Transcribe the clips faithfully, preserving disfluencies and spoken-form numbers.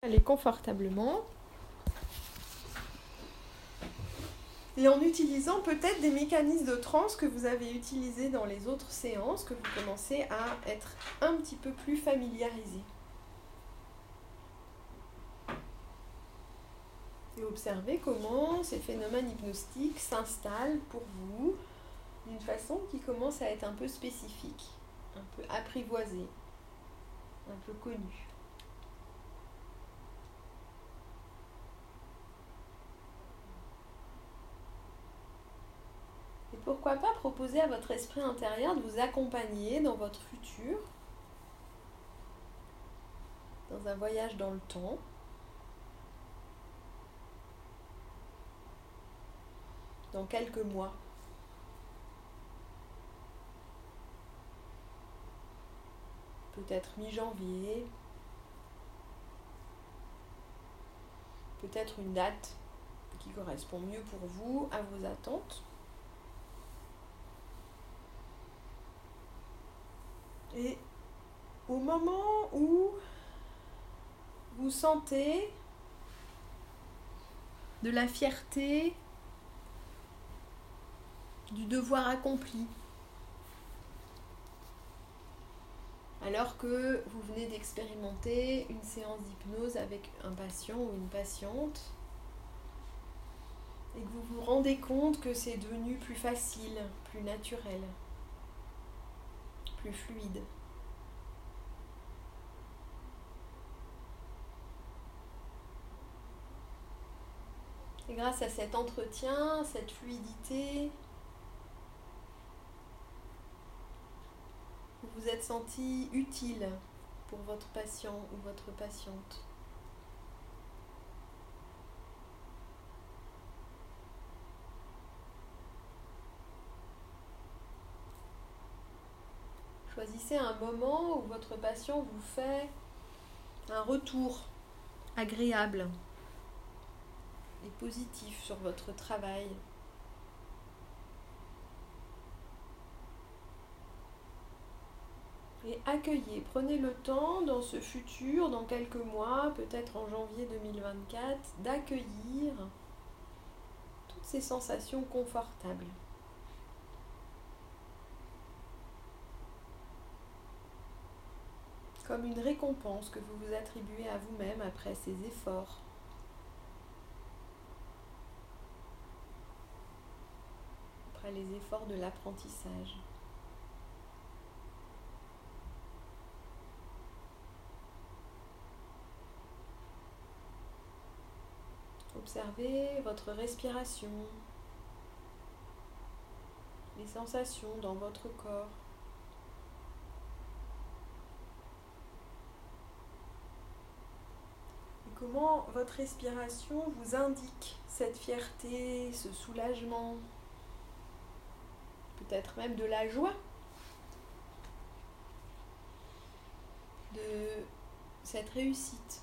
Allez confortablement. Et en utilisant peut-être des mécanismes de transe que vous avez utilisés dans les autres séances, que vous commencez à être un petit peu plus familiarisé. Et observez comment ces phénomènes hypnotiques s'installent pour vous d'une façon qui commence à être un peu spécifique, un peu apprivoisée, un peu connue. Et pourquoi pas proposer à votre esprit intérieur de vous accompagner dans votre futur, dans un voyage dans le temps, dans quelques mois. Peut-être mi-janvier, peut-être une date qui correspond mieux pour vous, à vos attentes. Et au moment où vous sentez de la fierté, du devoir accompli, alors que vous venez d'expérimenter une séance d'hypnose avec un patient ou une patiente, et que vous vous rendez compte que c'est devenu plus facile, plus naturel, plus fluide. Et grâce à cet entretien, cette fluidité, vous vous êtes senti utile pour votre patient ou votre patiente. Choisissez un moment où votre patient vous fait un retour agréable et positif sur votre travail. Et accueillez, prenez le temps dans ce futur, dans quelques mois, peut-être en janvier deux mille vingt-quatre, d'accueillir toutes ces sensations confortables. Comme une récompense que vous vous attribuez à vous-même après ces efforts. Après les efforts de l'apprentissage. Observez votre respiration, les sensations dans votre corps. Comment votre respiration vous indique cette fierté, ce soulagement, peut-être même de la joie de cette réussite.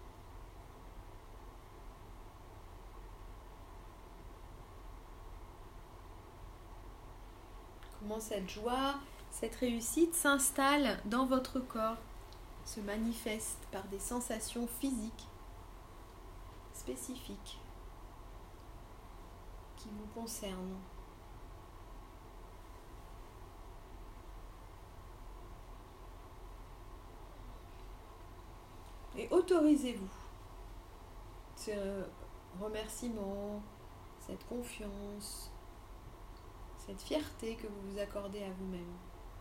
Comment cette joie, cette réussite s'installe dans votre corps, se manifeste par des sensations physiques spécifiques qui vous concernent. Et autorisez-vous ce remerciement, cette confiance, cette fierté que vous vous accordez à vous-même.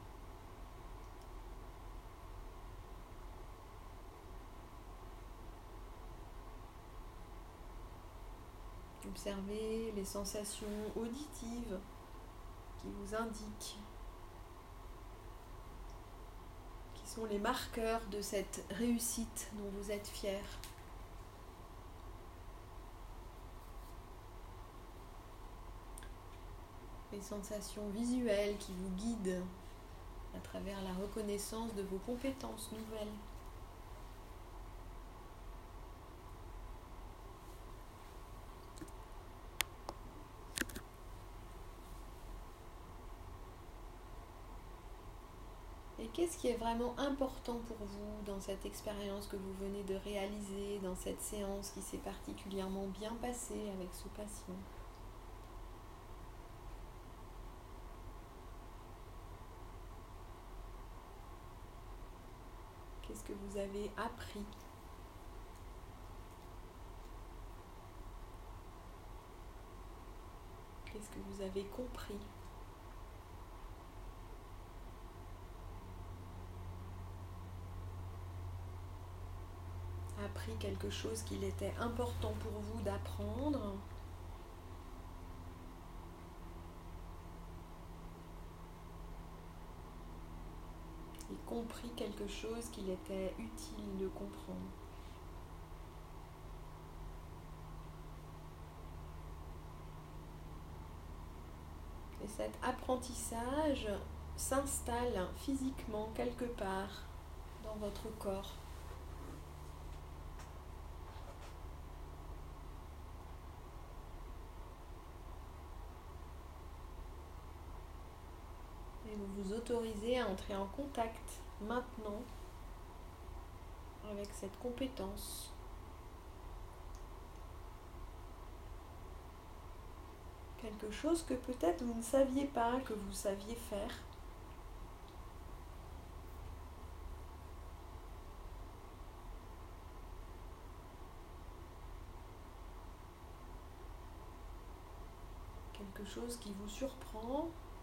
Observez les sensations auditives qui vous indiquent, qui sont les marqueurs de cette réussite dont vous êtes fier. Les sensations visuelles qui vous guident à travers la reconnaissance de vos compétences nouvelles. Et qu'est-ce qui est vraiment important pour vous dans cette expérience que vous venez de réaliser, dans cette séance qui s'est particulièrement bien passée avec ce patient? Qu'est-ce que vous avez appris? Qu'est-ce que vous avez compris? Appris quelque chose qu'il était important pour vous d'apprendre? Et compris quelque chose qu'il était utile de comprendre? Et cet apprentissage s'installe physiquement quelque part dans votre corps. Et vous vous autorisez à entrer en contact maintenant avec cette compétence. Quelque chose que peut-être vous ne saviez pas que vous saviez faire. Quelque chose qui vous surprend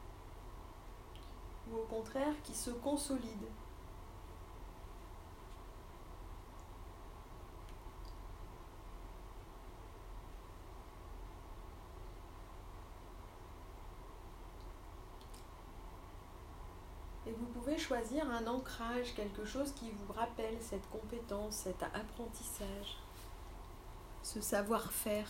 ou au contraire qui se consolide. Et vous pouvez choisir un ancrage, quelque chose qui vous rappelle cette compétence, cet apprentissage, ce savoir-faire,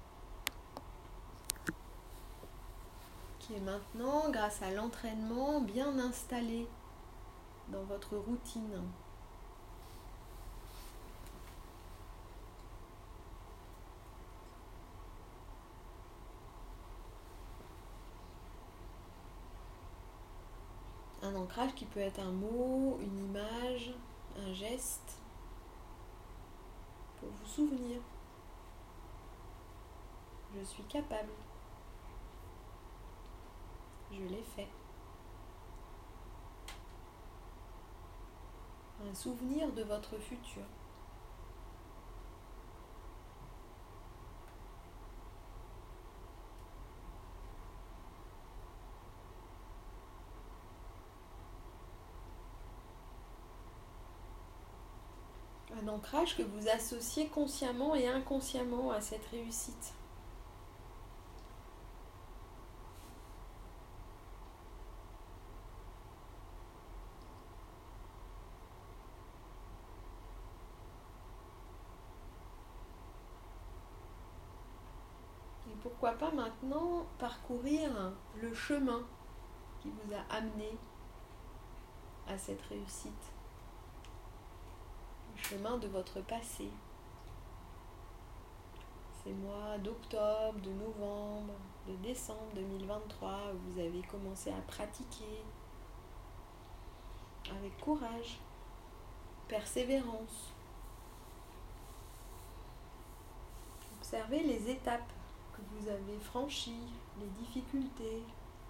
qui est maintenant, grâce à l'entraînement, bien installé dans votre routine. Un ancrage qui peut être un mot, une image, un geste, pour vous souvenir. Je suis capable. Je l'ai fait. Un souvenir de votre futur. Un ancrage que vous associez consciemment et inconsciemment à cette réussite. Et pourquoi pas maintenant parcourir le chemin qui vous a amené à cette réussite. Le chemin de votre passé. Ces mois d'octobre, de novembre, de décembre deux mille vingt-trois où vous avez commencé à pratiquer avec courage, persévérance. Observez les étapes que vous avez franchies, les difficultés.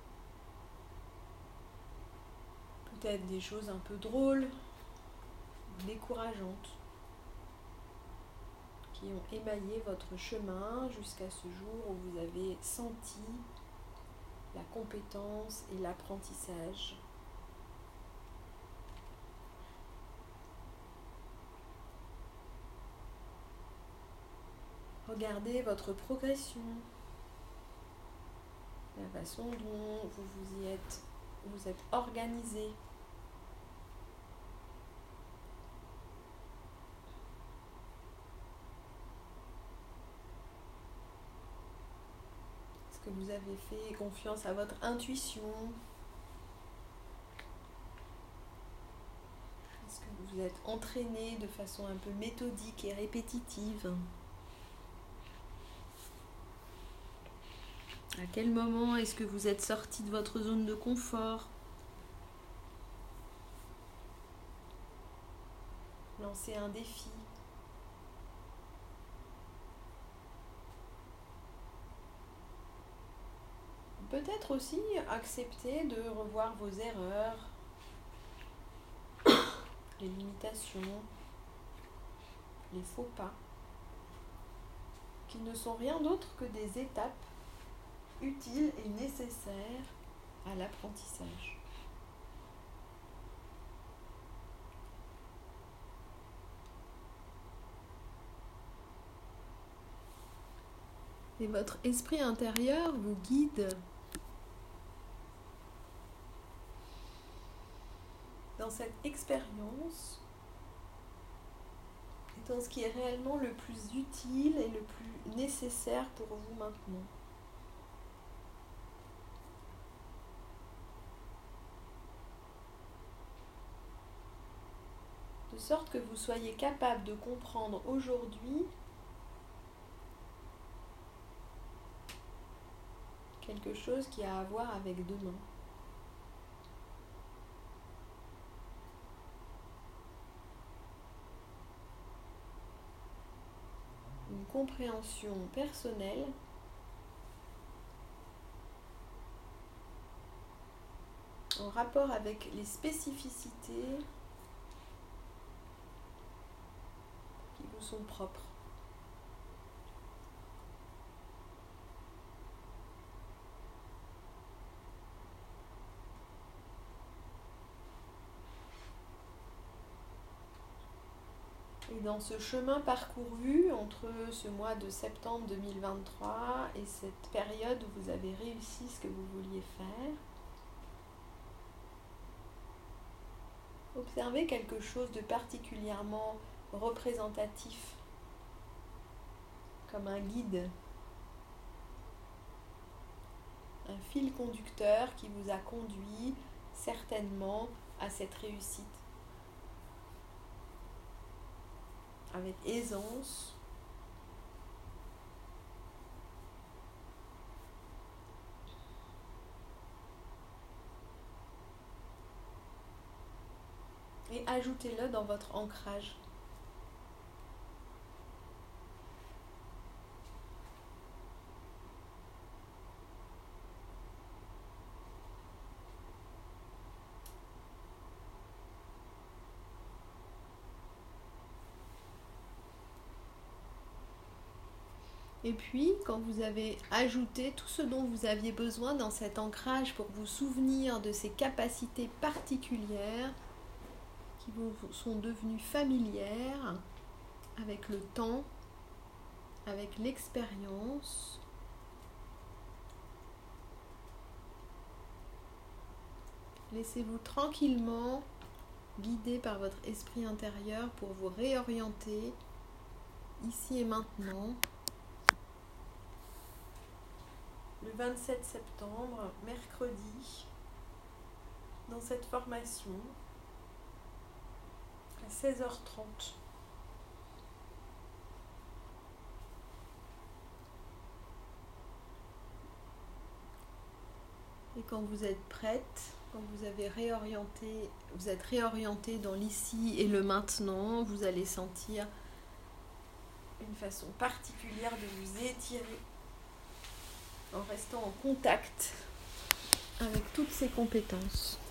Peut-être des choses un peu drôles, décourageantes, qui ont émaillé votre chemin jusqu'à ce jour où vous avez senti la compétence et l'apprentissage. Regardez votre progression, la façon dont vous vous y êtes, vous êtes organisé. Est-ce que vous avez fait confiance à votre intuition? Est-ce que vous vous êtes entraîné de façon un peu méthodique et répétitive? À quel moment est-ce que vous êtes sorti de votre zone de confort? lancer un défi. Peut-être aussi accepter de revoir vos erreurs, les limitations, les faux pas, qui ne sont rien d'autre que des étapes utiles et nécessaires à l'apprentissage. Et votre esprit intérieur vous guide dans cette expérience et dans ce qui est réellement le plus utile et le plus nécessaire pour vous maintenant. De sorte que vous soyez capable de comprendre aujourd'hui quelque chose qui a à voir avec demain. Une compréhension personnelle en rapport avec les spécificités qui vous sont propres. Et dans ce chemin parcouru entre ce mois de septembre deux mille vingt-trois et cette période où vous avez réussi ce que vous vouliez faire, observez quelque chose de particulièrement représentatif, comme un guide, un fil conducteur qui vous a conduit certainement à cette réussite. Avec aisance, et ajoutez-le dans votre ancrage. Et puis, quand vous avez ajouté tout ce dont vous aviez besoin dans cet ancrage pour vous souvenir de ces capacités particulières qui vous sont devenues familières avec le temps, avec l'expérience, laissez-vous tranquillement guider par votre esprit intérieur pour vous réorienter ici et maintenant. Le vingt-sept septembre, mercredi, dans cette formation, à seize heures trente. Et quand vous êtes prête, quand vous avez réorienté, vous êtes réorienté dans l'ici et le maintenant, vous allez sentir une façon particulière de vous étirer en restant en contact avec toutes ces compétences.